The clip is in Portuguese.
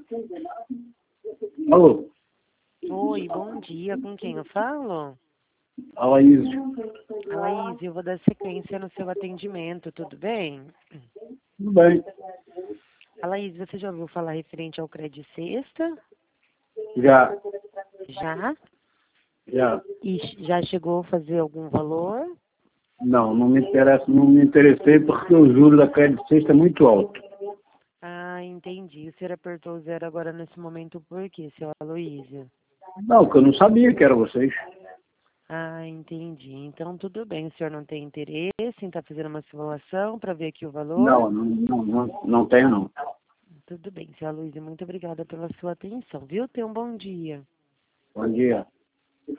Alô, Oi, bom dia. Com quem eu falo? Alaísio. Laís, eu vou dar sequência no seu atendimento, tudo bem? Tudo bem? Laís, você já ouviu falar referente ao Credit Sexta? Já, Já? já. E já chegou a fazer algum valor? Não me interessa, não me interessei porque o juro da Crédito Sexta é muito alto. Ah, entendi. O senhor apertou o zero agora nesse momento por quê, seu Aloísio? Não, porque eu não sabia que era vocês. Ah, entendi. Então, tudo bem. O senhor não tem interesse em estar fazendo uma simulação para ver aqui o valor? Não tenho não. Tudo bem, seu Aloísio. Muito obrigada pela sua atenção, viu? Tenha um bom dia. Bom dia.